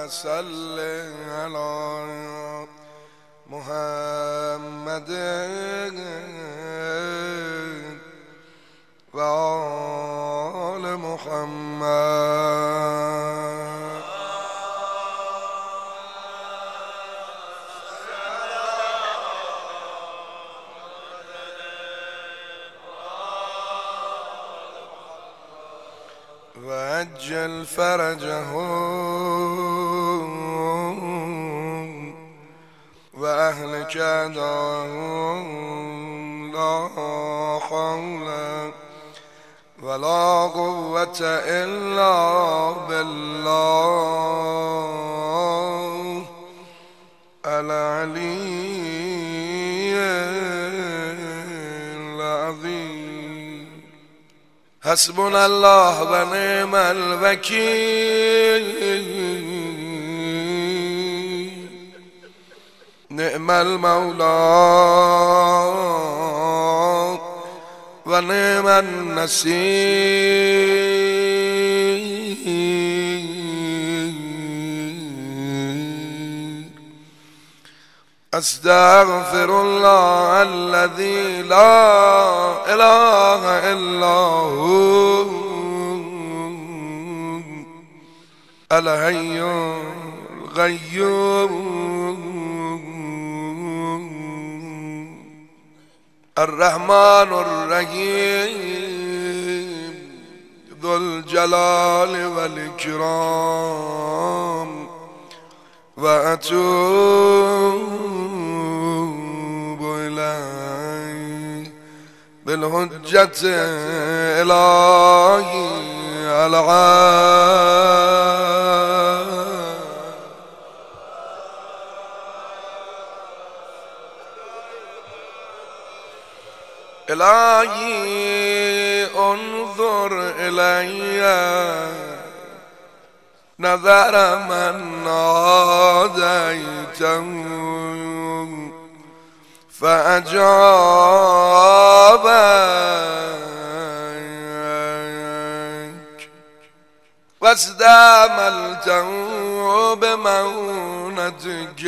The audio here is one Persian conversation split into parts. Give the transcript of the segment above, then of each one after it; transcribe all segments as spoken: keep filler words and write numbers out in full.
صل على محمد و آل محمد. و عجل فرجهم و اهلك دارهم لا حول ولا قوة الا بالله العلي العظيم. حسبنا الله و نعم الوکیل، نعم المولى و نعم النصير. استغفر الله الذي لا اله الا هو الحي القيوم الرحمن الرحيم ذو الجلال والإكرام. وأتوب إليه بالحجة إلهي العام. إلهي انظر إلي نظر من ناديته فأجابك واستعملته بمونتك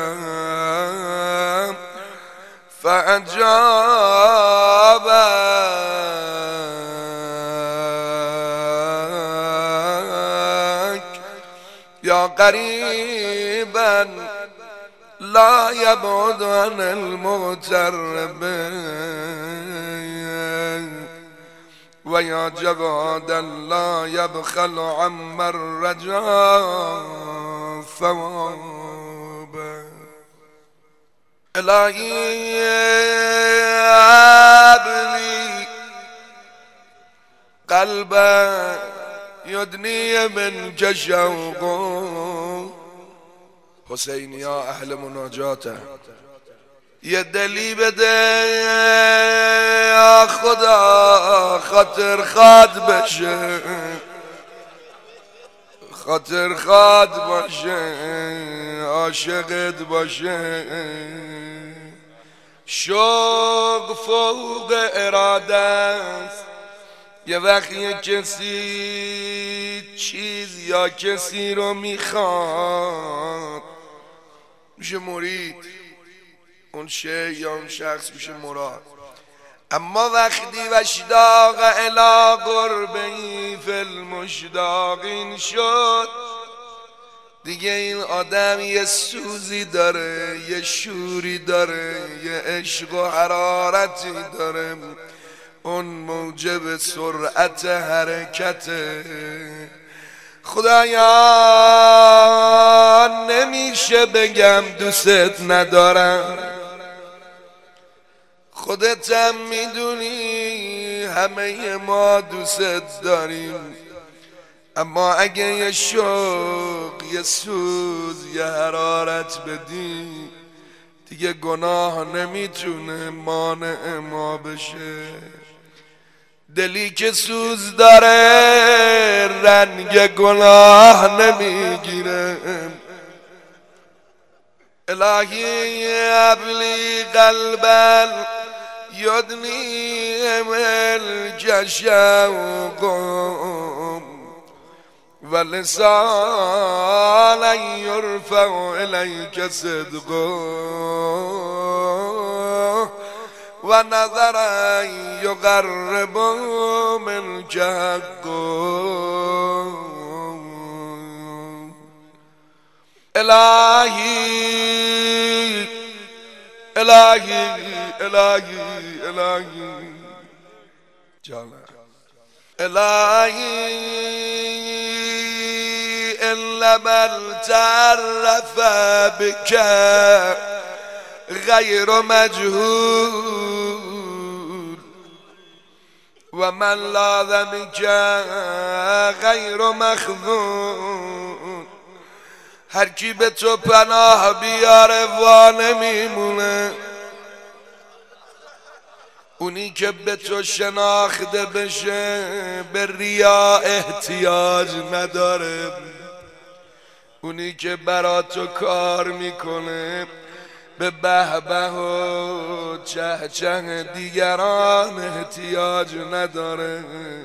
فأجابك يا قريبا لا يبعد عن المغترب ويا جوادا لا يبخل عمن رجا ثوابا. إلهي هب لي قلبا يدني منك شوقا. حسین یا اهل مناجاته یه دلی بده یا خدا خاطر خواد بشه، خاطر خواد باشه، عاشقت باشه. شوق فوق اراده است. یه وقت یه کسی چیز یا کسی رو میخواد میشه مرید، اون شی یا اون شخص میشه مراد. اما وقتی واشتاق الی قربی فی المشتاقین شد، دیگه این آدم یه سوزی داره، یه شوری داره، یه عشق و حرارتی داره، اون موجب سرعت حرکته. خدایا نمیشه بگم دوست ندارم، خودتم میدونی همه ما دوست داریم، اما اگه یه شوق، یه سوز، یه حرارت بدی دیگه گناه نمیتونه مانع ما بشه. دلی که سوز داره رنگ گناه نمیگیره. الهی ابلی قلبا یدنی ملک شوقم و لسانا یرفع الیک صدقه و نظرا یقرب منک حقه. الهی الهی الهی الهی جانم الهی إلا من تعرف بك غير مجهول و من لاذ بك غير مخذول. هر کی به تو پناه بیاره وا نمیمونه، اونی که به تو شناخته بشه به ریا احتیاج نداره، اونی که برا تو کار میکنه به به به و چه چه دیگران احتیاج نداره.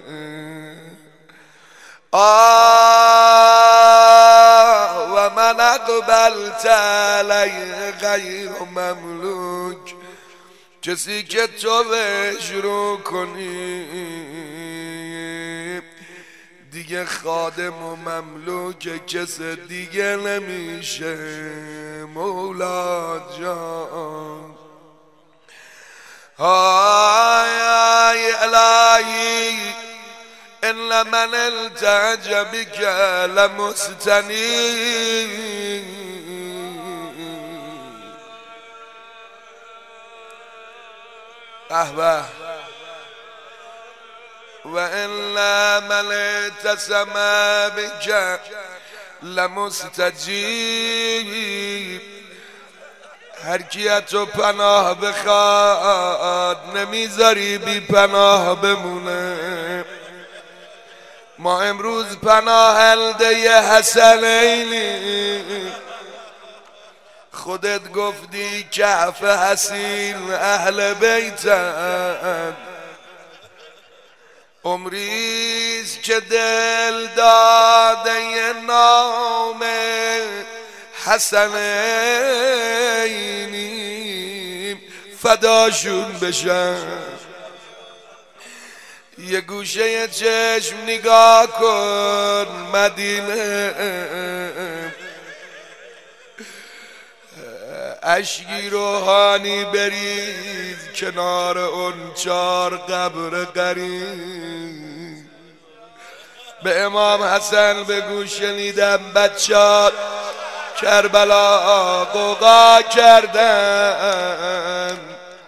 آه و من اقبلت علی غیر مملوک، کسی که تو بهش رو کنی دیگه خادم و مملوک کس دیگه نمیشه. مولا جان های الهی ان من التج بک لمستنی. به و الا من اعتصم بک لمستجیب. هر کی تو پناه بخواد نمیذاری بی پناه بمونه. ما امروز پناه الده حسنینی، خودت گفتی کهف حسین اهل بیتن. عمریست که دل داده نام حسنینی فداشون بشن. یه گوشه چشم نگاه کن مدینه، اشکی روحانی بریز کنار اون چار قبر قریب. به امام حسن بگو شنیدم بچات کربلا قوقا کردن،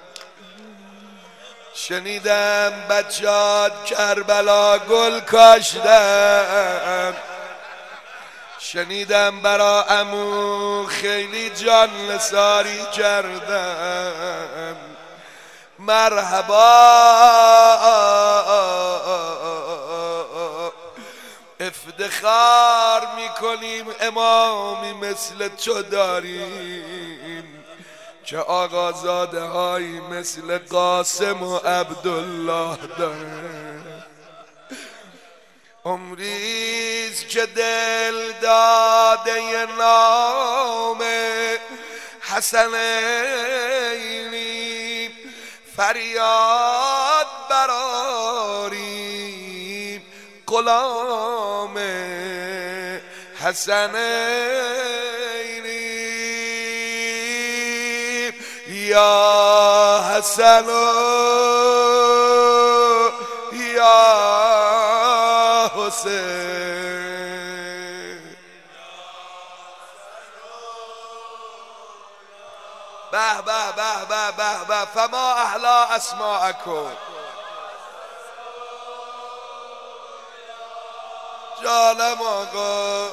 شنیدم بچات کربلا گل کاشتن، شنیدم برا عمو خیلی جان نثاری کردم. مرحبا افتخار میکنیم امامی مثل تو داریم که آقازاده هایی مثل قاسم و عبدالله داره. عمریست که دل داده نام حسنینی فریاد براریم غلام حسنینی. یا حسن یا حسین. به به به به به به فما احلا اسماءکم. جانم آقا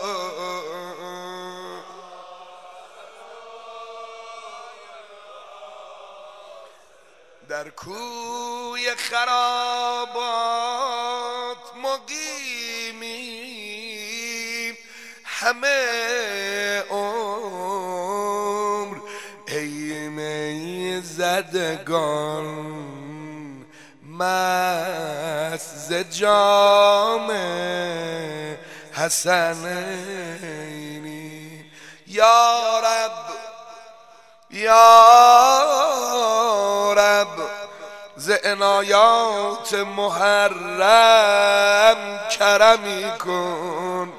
در کوی خرابات مقیمیم همه عمر ایمه زدگان مست ز جام حسنینی. یا رب یا رب ز عنایات محرم کرمی کن.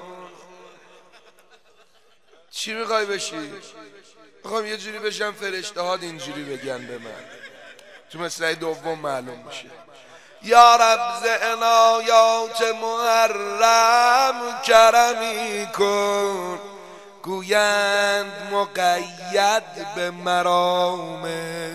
چی میخوای بشی؟ میخوام یه جوری بشم فرشته ها اینجوری بگن به من، تو مصرع دوم معلوم میشه. یا رب ز عنایات محرم کرمی کن، گویند مقید به مرام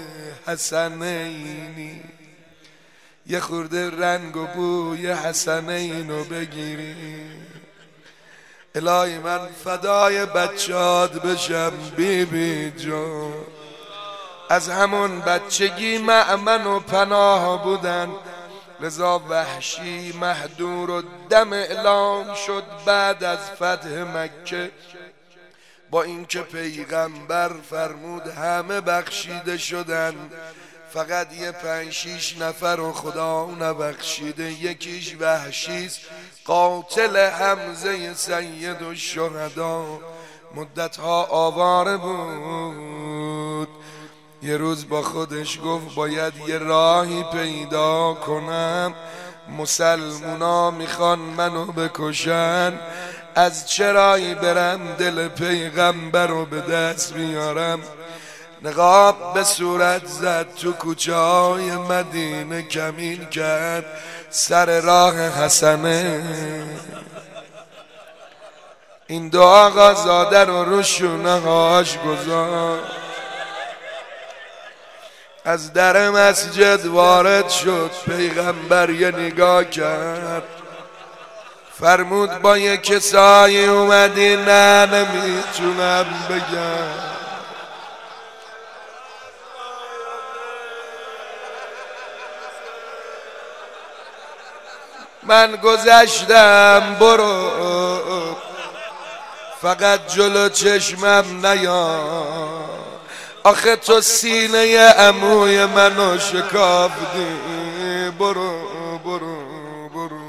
حسنینی. یه خورده رنگ و بوی حسنینو بگیری. الهی من فدای بچه‌ات بشم بی بی جان. از همون بچگی مأمن و پناه بودن، لذا وحشی مهدور و دم اعلام شد بعد از فتح مکه. با اینکه پیغمبر فرمود همه بخشیده شدن، فقط یه پنج شیش نفر و خدا نبخشیده. یکیش وحشیست، قاتل حمزه سید الشهدا. مدتها آواره بود. یه روز با خودش گفت باید یه راهی پیدا کنم، مسلمونا میخوان منو بکشن، از چرایی برم دل پیغمبر رو به دست بیارم. نقاب به صورت زد، تو کوچه های مدینه کمین کرد سر راه حسنه. این دو آقا زاده رو رو شونه هاش گذاشت، از در مسجد وارد شد. پیغمبر یه نگاه کرد، فرمود با یه کسایی اومدی؟ نه نمیتونم بگم. من گذشتم، برو فقط جلو چشمم نیا. آخه تو سینه عموی منو شکافتی. برو برو برو.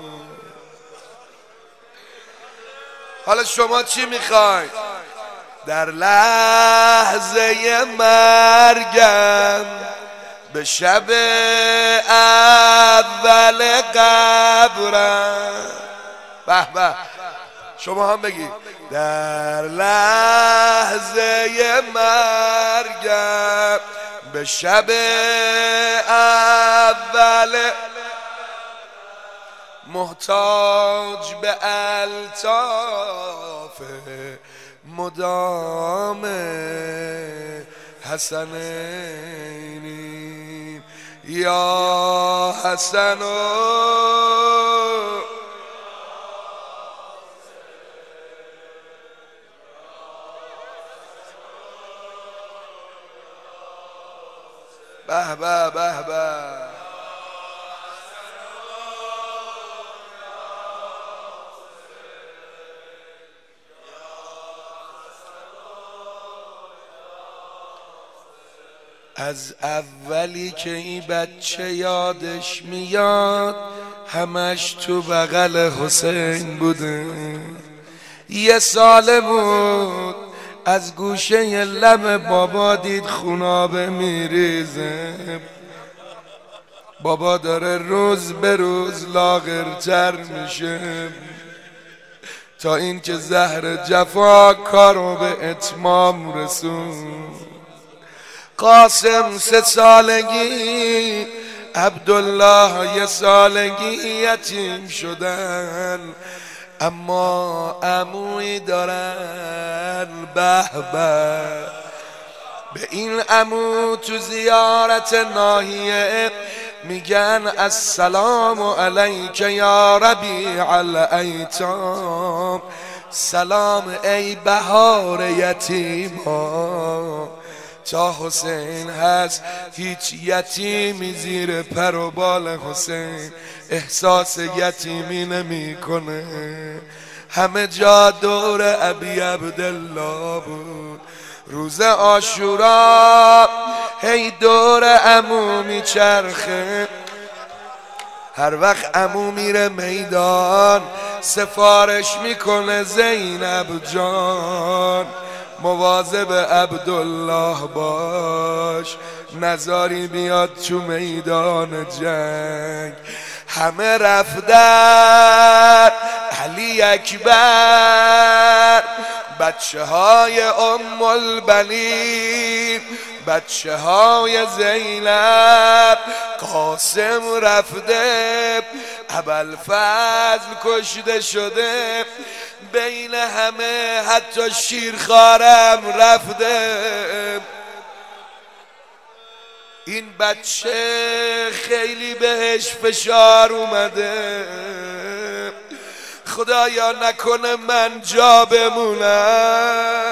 حالا شما چی میخواید؟ در لحظه مرگم به شب اول قبرم. به به شما هم بگید. در لحظه مرگم به شب اول، محتاج به الطاف مدام حسنینی. یا حسن به به به به. از اولی که این بچه یادش میاد، همش تو بغل حسین بوده. یه ساله بود، از گوشه لب بابا دید خونابه میریزه. بابا داره روز به روز لاغرتر میشه، تا این که زهر جفا کارو به اتمام رسون. قاسم سه سالگی، عبدالله یه سالگی یتیم شدن، اما عمویی دارن. به به به این عمو تو زیارت ناحیه میگن السلام علیک یا ربیع الایتام. سلام ای بهار یتیما. تا حسین هست هیچ یتیمی زیر پر و بال حسین احساس یتیمی نمیکنه. همه جا دور ابی عبدالله بود. روز عاشورا هی دور عمو میچرخه، هر وقت عمو میره میدان سفارش میکنه زینب جان مواظب عبدالله باش نزاری بیاد تو میدان جنگ. همه رفتن علی اکبر بچه های ام البنین بچه های زینب قاسم رفته ابوالفضل کشته شده بین همه حتی شیرخوارم رفته. این بچه خیلی بهش فشار اومده خدایا نکنه من جا بمونم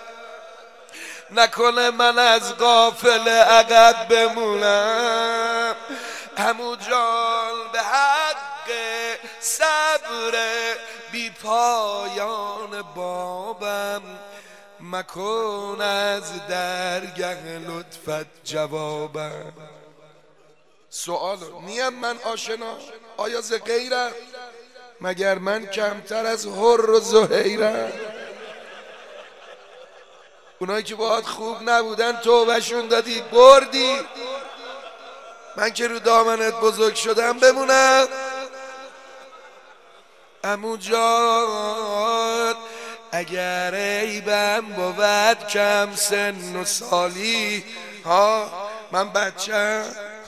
نکنه من از غافل عقب بمونم. عمو جان به حق صبر بی پایان بابم مکن از درگه لطفت جوابم. سوال نیم من آشنا آیا ز غیرم مگر من کمتر از حر و زهیرم؟ اونایی که باهات خوب نبودن توبهشون دادی بردی من که رو دامنت بزرگ شدم بمونم. عمو جان اگر عیبم بود کم سن و سالی ها من بچه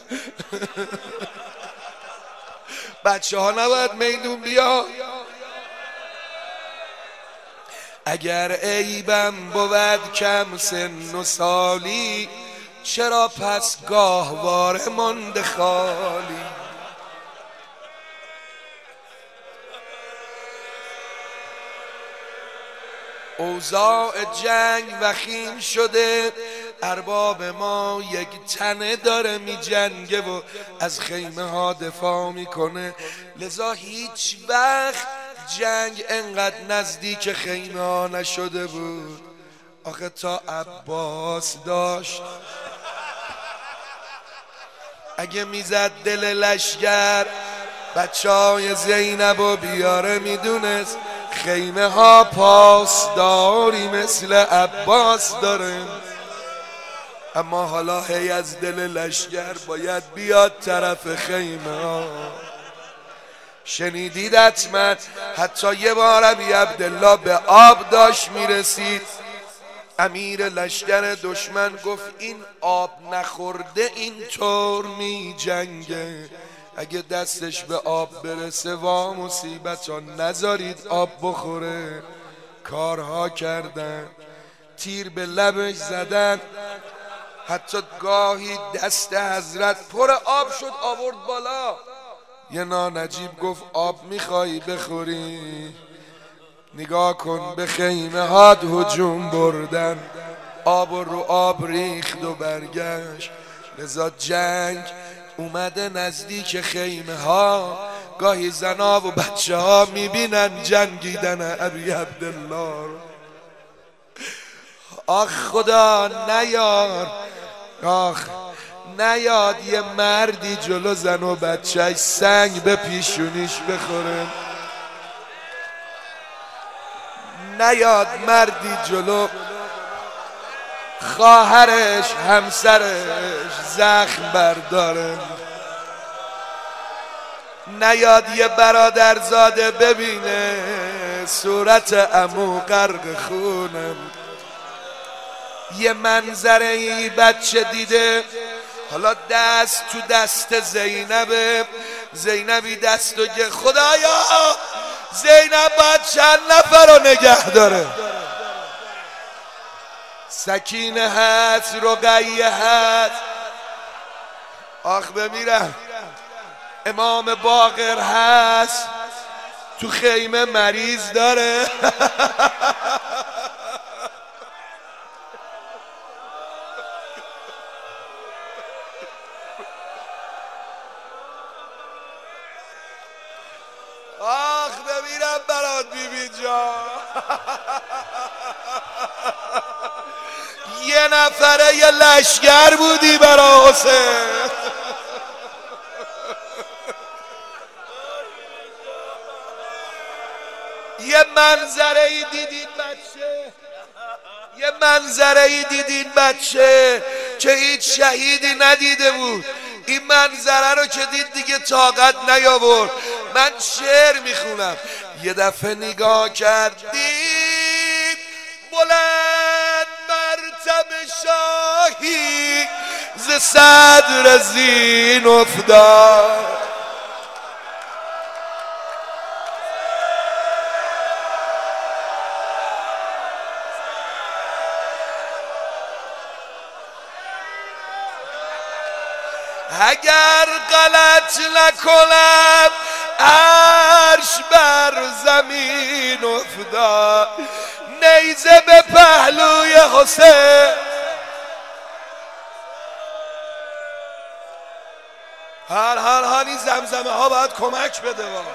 بچه ها نباید میدون بیا. اگر عیبم بود کم سن و سالی چرا پس گاهواره مانده خالی. اوضاع جنگ وخیم شده ارباب ما یک تنه داره می جنگه و از خیمه ها دفاع میکنه لذا هیچ وقت جنگ انقدر نزدیک خیمه ها نشده بود. آخه تا عباس داشت اگه میزد دل لشگر بچه های زینب و بیاره میدونست خیمه ها پاسداری مثل عباس داره. اما حالا هی از دل لشگر باید بیاد طرف خیمه ها. شنیدید حتما حتی یه بار ابی عبدالله به آب داشت میرسید امیر لشگر دشمن گفت این آب نخورده اینطور می جنگه اگه دستش به آب برسه وا مصیبت ها نذارید آب بخوره. کارها کردن تیر به لبش زدن حتی گاهی دست حضرت پر آب شد آورد بالا. یه نانجیب گفت آب میخوایی بخوری؟ نگاه کن به خیمه هات هجوم بردن آب رو آب ریخت و برگشت. لذا جنگ اومده نزدیک خیمه ها. گاهی زنا و بچه ها میبینن جنگیدن ابی عبدالله رو. آخ خدا نیار آخ نیاد یه مردی جلو زن و بچهش سنگ به پیشونیش بخوره. نیاد مردی جلو خواهرش همسرش زخم برداره. نیاد یه برادرزاده ببینه صورت عمو غرق خونم. یه منظره ای بچه دیده حالا دست تو دست زینبه زینبی دستو که خدایا زینب باید چند نفر رو نگه داره. سکینه هست رقیه هست آخ بمیرم امام باقر هست تو خیمه مریض داره آخ بمیرم برات بیبی جان یه نفره یه لشگر بودی برا حسین منظره ای دیدین بچه، یه منظره ای دیدین بچه که هیچ شهیدی ندیده بود. این منظره رو که دید دیگه طاقت نیاورد. من شعر میخونم. یه دفعه نگاه کردید بلند مرتبه شاهی ز صدر زین افتاد. اگر غلط نکنم عرش بر زمین افتاد. نیزه به پهلوی حسین. هر هر هر این زمزمه ها باید کمک بده. با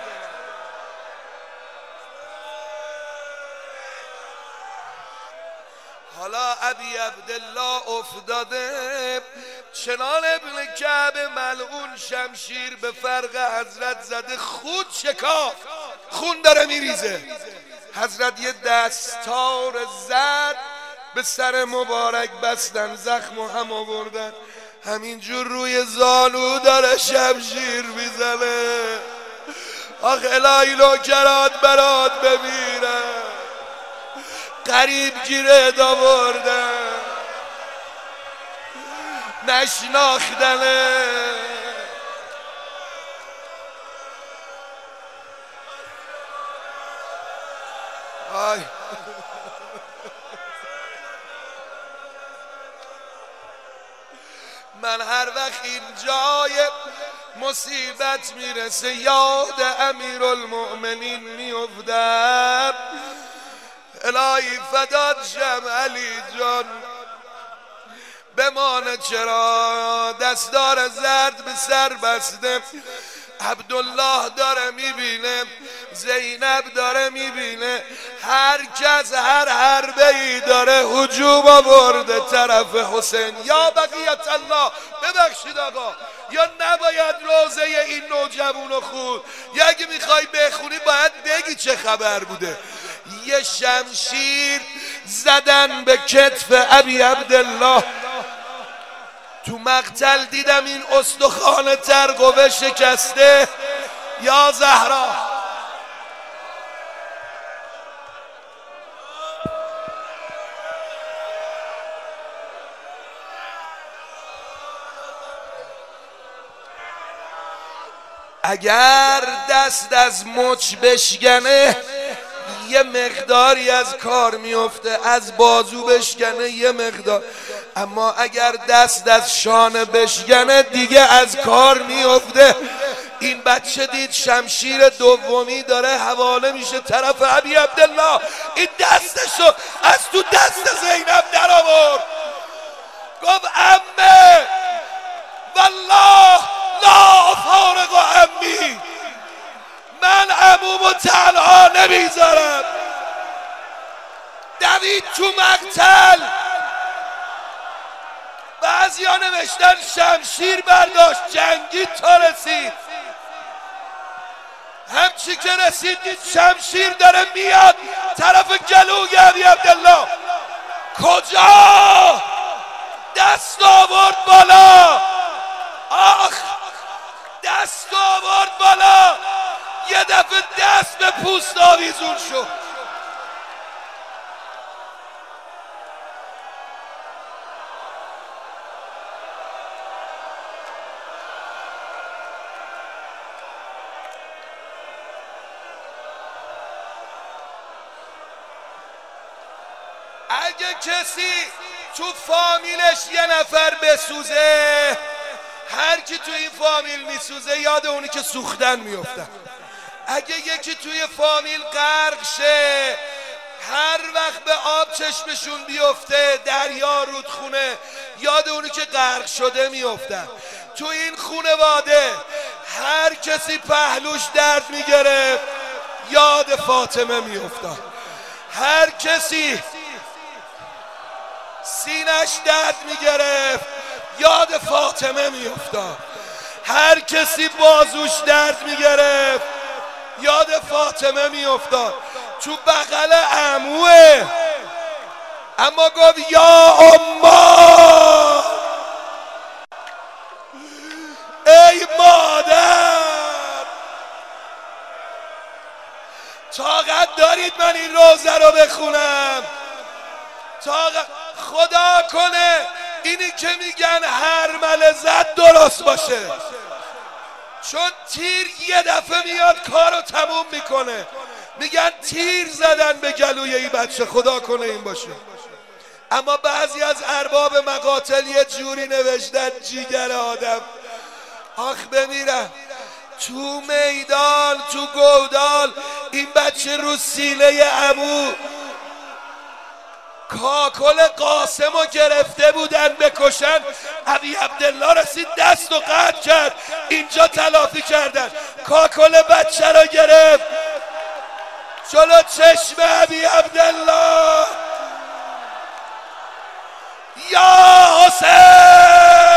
حالا ابی عبدالله افتاده، چنان ابن کعب ملعون شمشیر به فرق حضرت زده، خود شکاف، خون داره میریزه. حضرت یه دستار زد به سر مبارک بستن، زخم و هم آوردن، همینجور روی زانو داره شمشیر میزنه. آخ الهی نوکرات برات بمیرن، قریب گیره داوردن، نشناختنه. آی من هر وقت این جای مصیبت میرسه یاد امیرالمؤمنین میافتم. الهی فدات شم علی جان، بمانه چرا دستار زرد به سر بسته. عبدالله داره میبینه، زینب داره میبینه، هر کس هر حربه ای داره هجوم آورده طرف حسین. یا بقیت الله، ببخشید آقا، یا نباید روزه این نوجوانو خود، یا اگه میخوای بخونی باید بگی چه خبر بوده. یه شمشیر زدن به کتف ابی عبدالله. تو مقتل دیدم این استخوان ترقوه شکسته. یا زهرا، اگر دست از مچ بشکنه یه مقداری از کار میفته، از بازو بشکنه یه مقدار، اما اگر دست از شانه بشکنه دیگه از کار میفته. این بچه دید شمشیر دومی داره حواله میشه طرف ابی عبدالله، این دستشو از تو دست زینب در آورد، گفت عمه والله لا فارق عمی، من عمومو تنها نمیذارم. دوید تو مقتل. بعضی ها نوشتن شمشیر برداشت جنگی تا رسید. همچی که رسید دید شمشیر داره میاد طرف گلوی ابی عبدالله. کجا؟ دست آورد بالا. آخ دست آورد بالا، یه دفعه دست به پوست آویزون شد. اگه کسی تو فامیلش یه نفر بسوزه، هر کی تو این فامیل میسوزه یاد اونی که سوختن میفتن. اگه یکی توی فامیل غرق شه، هر وقت به آب چشمشون بیفته، دریا رودخونه، یاد اونی که غرق شده میفتن. تو این خونواده هر کسی پهلوش درد میگرفت یاد فاطمه میافتاد. هر کسی سینش درد میگرفت یاد فاطمه میافتاد. هر کسی بازوش درد میگرفت یاد فاطمه میافتاد. تو بغل عموه، اما گفت یا اما، ای مادر طاقت دارید من این روزه رو بخونم؟ طاقت خدا کنه اینی که میگن هرمله زد درست باشه، چون تیر یه دفعه میاد کارو تموم میکنه. میگن تیر زدن به گلوی این بچه، خدا کنه این باشه. اما بعضی از ارباب مقاتل یه جوری نوشتن جیگر آدم. آخ بمیرم تو میدان تو گودال این بچه رو سینه عمو کاکل قاسم رو گرفته بودن بکشن، ابی عبدالله رسید دست و قطع کرد، اینجا تلافی کردن، کاکل بچه رو گرفت جلو چشم ابی عبدالله. یا حسین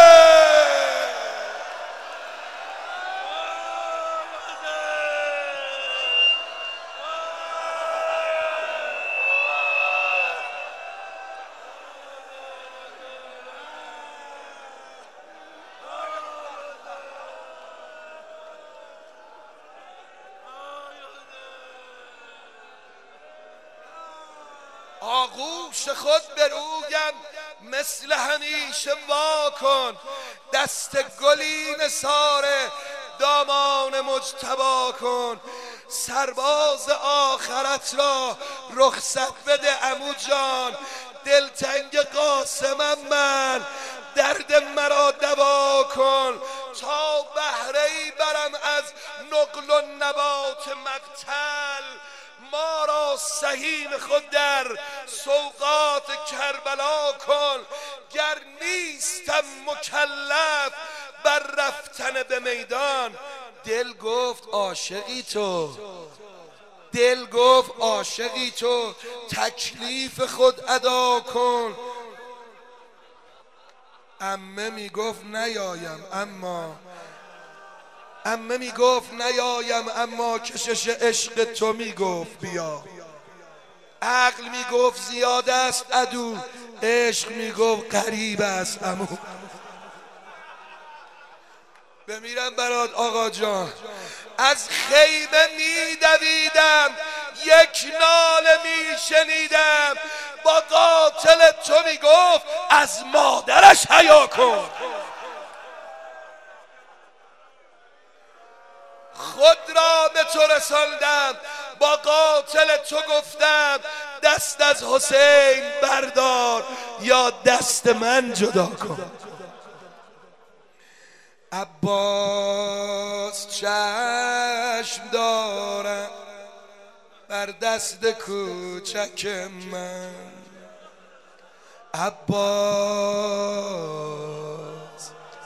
آغوش خود برویم مثل همیشه واکن، دست گلی نثار دامان مجتبا کن، سرباز آخرت را رخصت بده عمو جان، دلتنگ قاسمم من درد مرا دوا کن، تا بهره ای برم از نقل و نبات مقتل، ما را سهیم خود در سوقات کربلا کن، گر نیستم مکلف بر رفتن به میدان. دل گفت عاشقی تو، دل گفت عاشقی تو، تکلیف خود ادا کن. عمه میگفت نیایم اما عمه میگفت نیایم اما کشش عشق تو میگفت بیا. عقل میگفت زیاد است عدو، عشق میگفت قریب است عمو. بمیرم برات آقا جان. از خیمه میدویدم یک ناله میشنیدم، با قاتل تو میگفت از مادرش حیا کن. خود را به تو رساندم، با قاتل تو گفتم دست از حسین بردار یا دست من جدا کن. عباس چشم دارم بر دست کوچک من، عباس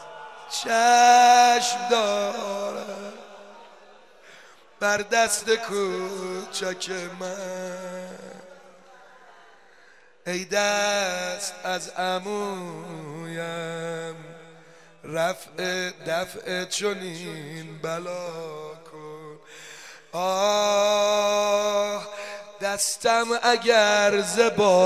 چشم دارم بر دست کوچک من، ای دست از عمویم رفع دفع چنین بلا کن. آه دستم اگر ز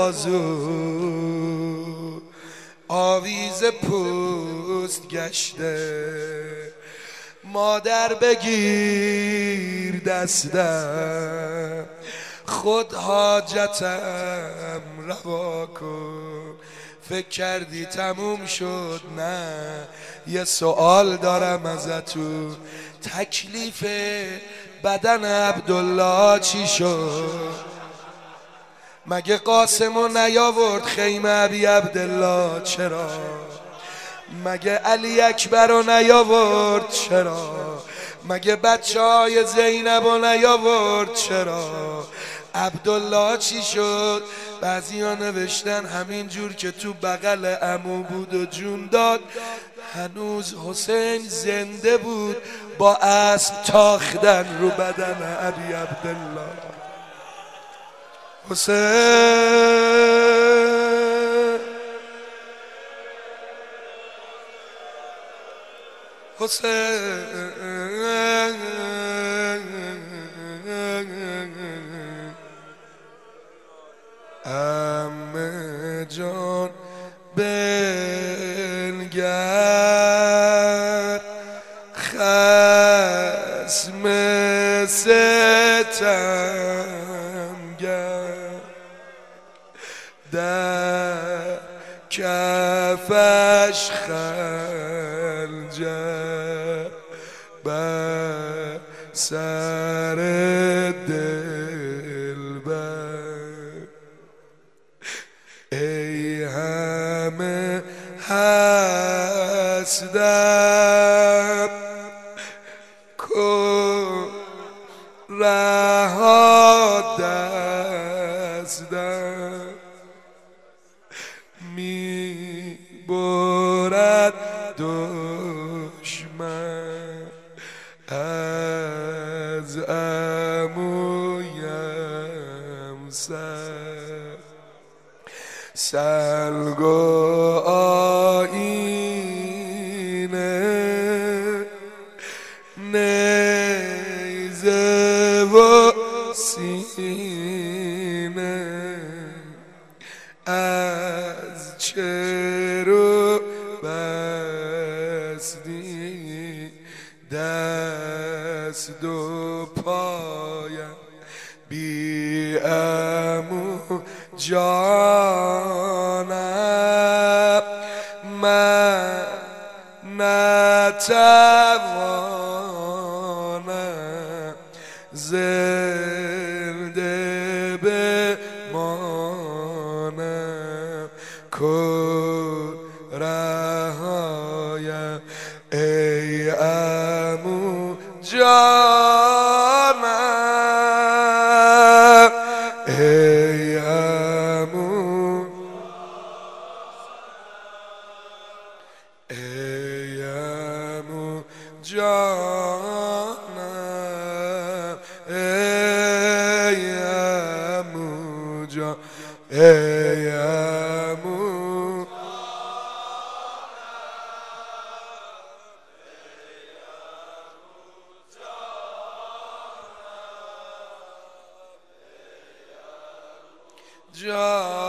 بازو آویز پوست گشته، مادر بگیر دستم خود حاجتم روا کن. فکر کردی تموم شد؟ نه، یه سوال دارم ازتون، تکلیف بدن عبدالله چی شد؟ مگه قاسمو نیاورد خیمه ابی عبدالله؟ چرا؟ مگه علی اکبر رو نیاورد؟ چرا؟ مگه بچه های زینب رو نیاورد؟ چرا؟ عبدالله چی شد؟ بعضی ها نوشتن همین جور که تو بغل عمو بود و جون داد، هنوز حسین زنده بود با اسب تاختن رو بدن ابی عبدالله. حسین حسین عمه جان بنگر خصم ستمگر در کفش خنجر بر سر دلبر ای همه هستم کن رها دستم می برد دشمن از عمویم سر سلگ و آینه نیزه و سینه از چرو بستی دست و پایم بی عمو جانم من نتوانم زنده بمانم کن رهایم ای عمو جانم ای عمو ای عمو جانم ای عمو جان ای عمو جان